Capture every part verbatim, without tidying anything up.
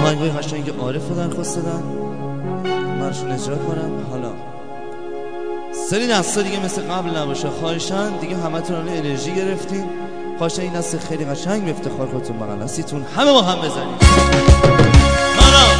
آهنگای قشنگ عارف رو درخواست دادن، منشون اجرا کنم. حالا سری دستا دیگه مثل قبل نباشه خواهشن، دیگه همتون الان انرژی گرفتین، خواهشن این دست خیلی قشنگ به افتخار خودتون بغل دستیتون همه با هم بزنید. حالا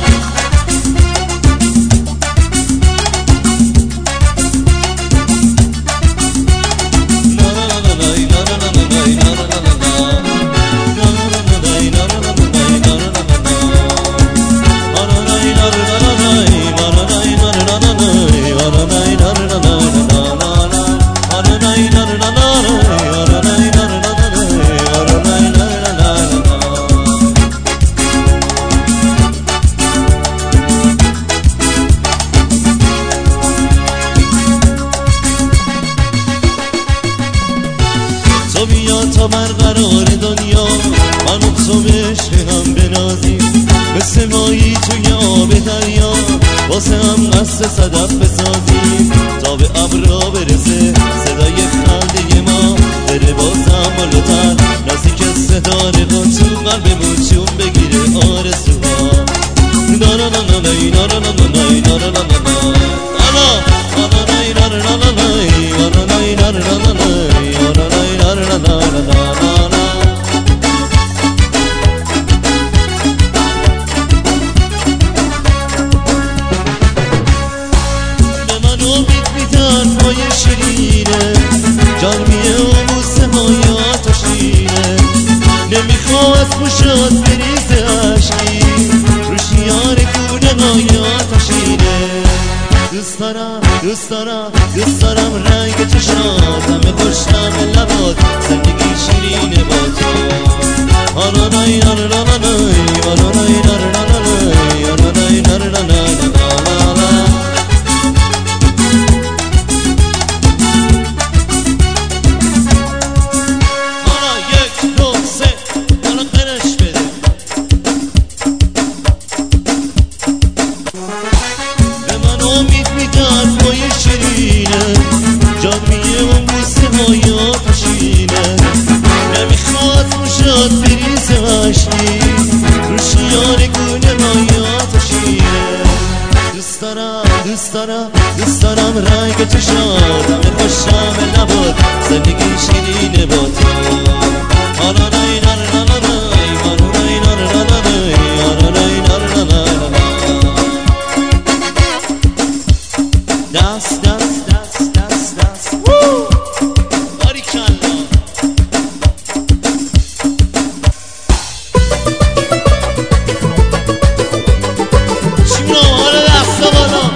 تو بیا تا برقرار دنیا من و تو به عشق هم بنازیم، مثل مایی توی آب دریا واسه هم قصد صدف بسازیم، تا به ابرا برسه صدای خنده ما بره بازم بالاتر، نزدیک ستاره ها تو قلبمون چون بگیره آرزوها. نارانانای نارانانای نارانانای شیرینه جرمیه و موسه های آتشینه، نمیخواد موشات بریزه عشقی روشیار گونه های آتشینه. دوست دارم دوست دارم دوست دارم رنگ چشات همه خوشم لبات زندگی شیرینه با تو. آرانای آرانای آرانای آرانای آرانای آرانای دوست دارم دوست دارم رنگ چشات همه خوشم لبات زندگی شیرینه با تو. آرانای نارانای آرانای نارانای آرانای نارانای دست دست دست دست دست وو باریکالله. شیمون حالا دستا بالا.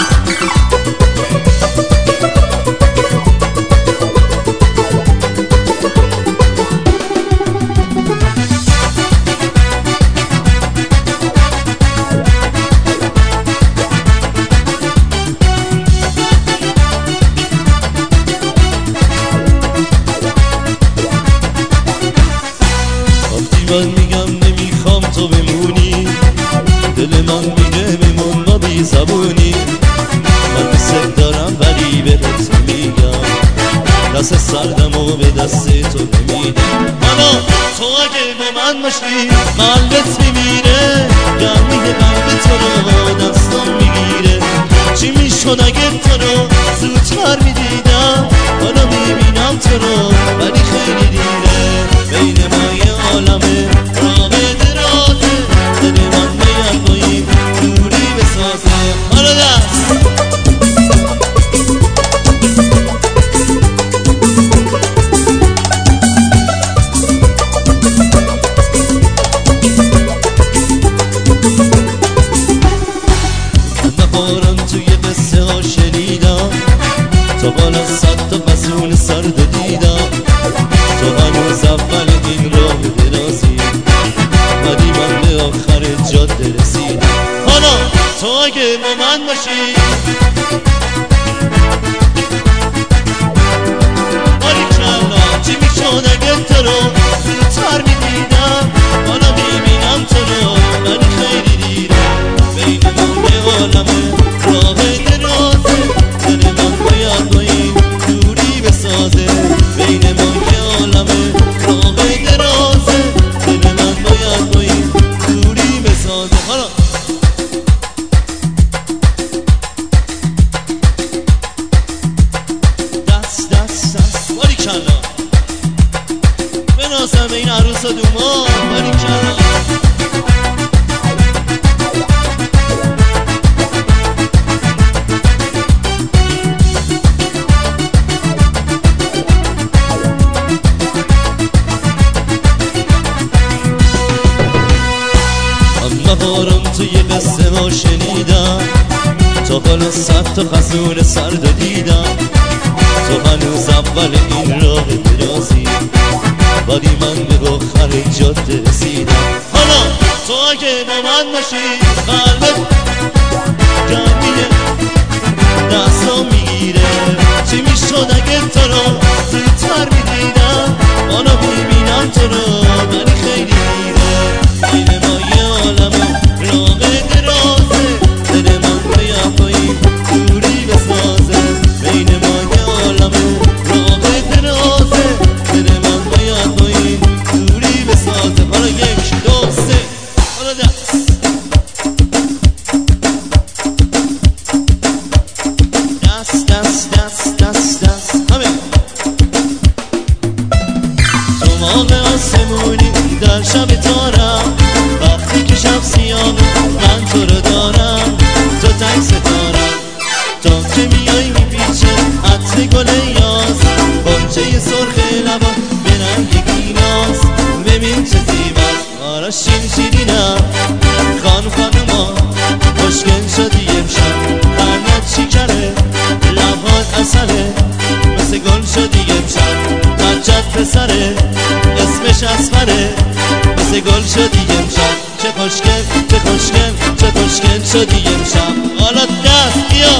من میگم نمیخوام تو بمونی، دل من میگه بمون ما بی زبونی، من مثل دارم ولی بهت میگم دست سردم و به دست تو نمیدم. حالا تو اگه با من باشی قلبت میمیره، گرمی قلب تو رو دستم میگیره، چی میشد اگه تو رو زودتر میدیدم، حالا میبینم تو رو ولی خیلی دیره، بین ما یه عالمه راه درازه، دل من باید با این دوری بسازه. حالا دست نخورم توی قصه ها شنیدم، تا بالا صد تا فصول سرد دیدم، تو هنوز اول این راه درازی ولی من به آخر جاده رسیدم. حالا تو اگه با من باشی باریکالله، چی میشد اگه تو رو زودتر میدیدم، حالا میبینم تو رو ولی خیلی دیره، بین ما یه عالمه راه درازه، دل من باید با این دوری بسازه، بین ما یه عالمه راه درازه، دل من باید با این دوری بسازه. حالا عروس و دومان باریکلا. بارم توی قصه ما شنیدم، تا حالا صد تا خزون سرد دیدم. تو هنوز اول این راه درازی، ولی من به آخر جاده رسیدم. حالا تو اگه با من باشی قلبت گرمیه، دستا میگیره. چی میشد اگه تو رو زودتر میدیدم؟ حالا میبینم تو رو ولی خیلی میره. این ما یه عالمه راه درازه، دل من بیا پایین دوری بسازه. بین ما یه عالمه راه درازه، دل من بیا پایین دوری بسازه. حالا یک دو سه، حالا دست دست دست دست دست دست همه. تو ماه آسمونی در شب تارم، وقتی که شب سیاه من تو رو دارم. تو تک ستارم تا که میای میپیچه عطر گل یاس، بانچه سرخ لبا به رنگ گیلاس. ببین چه زیباست آرا شیر شیرینم، خان خانوما خوشگل شدی امشب. قرنت شکره لبات اصله، مثل گل شدی امشب. بچت پسره اسمش اسمره، مثل گل شدی امشب. چه خوشگل چه خوشگل چه خوشگل شدی امشب. حالا دست بیا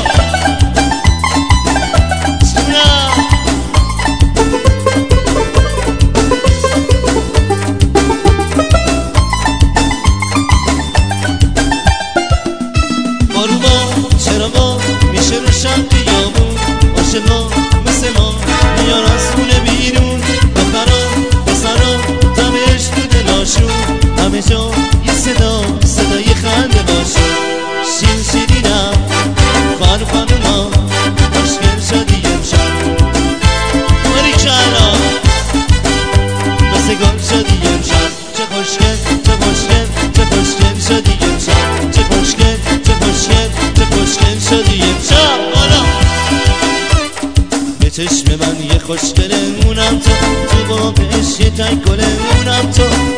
باروبا چرا با میشه رو شم قیامون. عاشقا مثل ما میان از خونه بیرون، دخترا پسرا دمش تو دلاشون. همه جا یه صدا صدای خنده باشه. شیر شیرینم خانو خانوما خوشگل شدی امشب. باریکلا مثل گل شدی امشب. چه خوشگل چه خوشگل چه خوشگل شدی امشب. چه خوشگل چه خوشگل چه خوشگل شدی امشب. حالا به چشم من یه خوشگله اونم تو، تو واقعش یه تک گله اونم تو.